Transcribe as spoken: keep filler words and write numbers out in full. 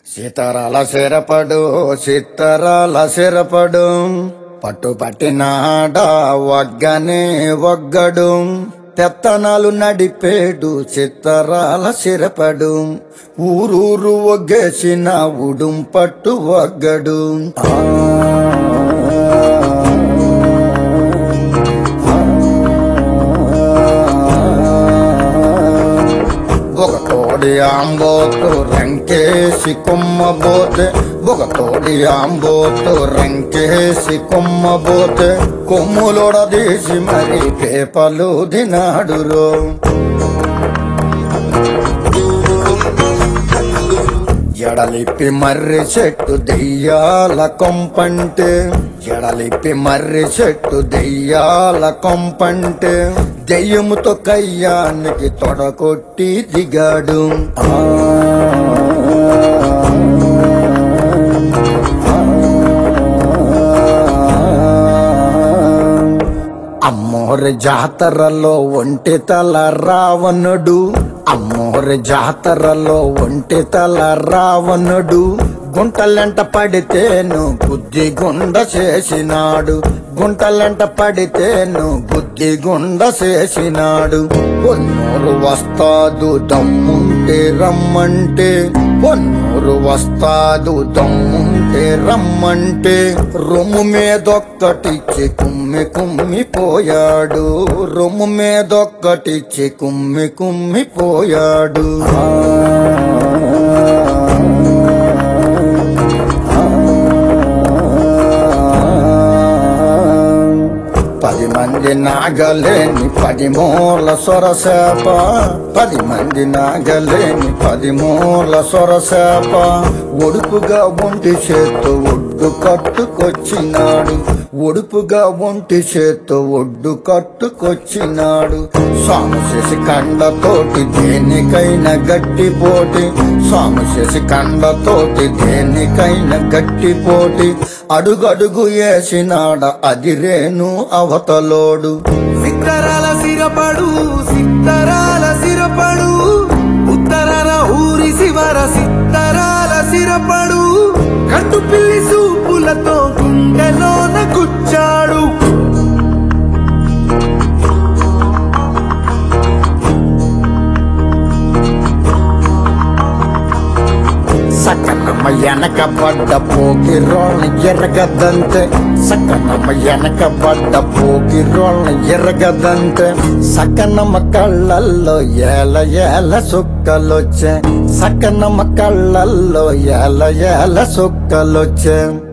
సీతారాల సిరపడు సీతారాల సిరపడు పట్టుపట్టినాడా వగ్గనే వగ్గడు పెత్తనాలు నడిపేడు చిత్తరాల సిరపడు ఊరూరు ఒగ్గేసిన ఉడుం పట్టు వగ్గడు ఒక తోడి ఆంబోతు రంకేసి కొమ్మబోతే ఒక తోడి ఆంబోతు రంకేసి కొమ్మబోతే కొమ్ములొడదీసి మరి పేపలు దినాడురో ఎడలిప్పి మర్రి చెట్టు దెయ్యాల కొంపంటే ఎడలిప్పి మర్రి చెట్టు దెయ్యాల కొంపంటే దెయ్యముతో కయ్యానికి తొడకొట్టి దిగాడు అమ్మోరి జాతరలో ఒంటి తల రావణుడు అమ్మోరి జాతరలో ఒంటి తల రావణుడు గుంటలెంట పడితేను బుద్ధి గుండ చేసినాడు గుంటలెంట పడితేను బుద్ధి గుండ చేసినాడు పొన్నూరు వస్తాదు దమ్ముంటే రమ్మంటే పొన్నూరు వస్తాదు దమ్ముంటే రమ్మంటే రొమ్ము మీదొక్కటిచ్చి కుమ్మి కుమ్మి పోయాడు రొమ్ము మీదొక్కటిచ్చి కుమ్మి కుమ్మి పోయాడు పది మంది నాగలేని పది మూల సొరసేప పది మంది నాగలేని పది మూల సొరసేప ఒడుపుగా ఒంటి చేత్తో ఒడ్డు కట్టుకొచ్చినాడు ఒడుపుగా ఒంటి చేత్తో ఒడ్డు కట్టుకొచ్చినాడు స్వామి చేసి కండతోటి దేనికైనా గట్టి పోటీ స్వామి చేసి కండతోటి దేనికైనా గట్టి పోటీ అడుగడుగు వేసినాడ అదిరేను అవతలోడు సిత్తరాల సిరపడు సిత్తరాల సిరపడు ఉత్తరాల ఊరి శివర సిత్తరాల సిరపడు కట్టు పిల్లి సూపులతో గుండెలోన గుచ్చాడు సకనమ్మ వెనక పడ్డ పోకి రోళ్ళ ఎరగదంతే సకనమ్మ వెనక పడ్డ పోకి రోళ్ళ ఎరగదంతే సకనమ్మ కళ్ళల్లో ఏల ఏల సుక్కలొచ్చే సకనమ్మ కళ్ళల్లో ఏల ఏల సుక్కలొచ్చే